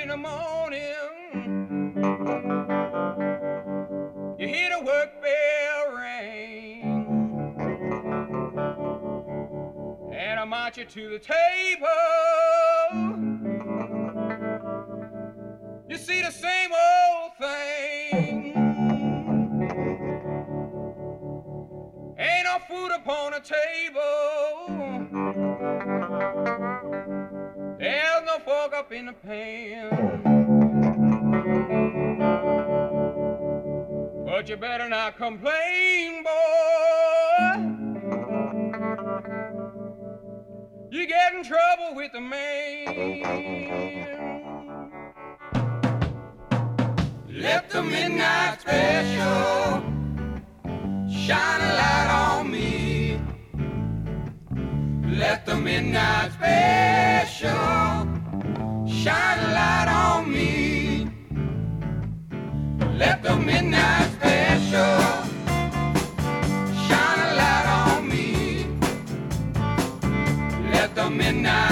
the morning, you hear the work bell ring, and I march you to the table. You see the same old thing. Ain't no food upon the table. There's no fork up in the pan. But you better not complain, boy. You get in trouble with the man. Let the midnight special shine a light on me. Let the midnight special shine a light on me. Let the midnight special shine a light on me. Let the midnight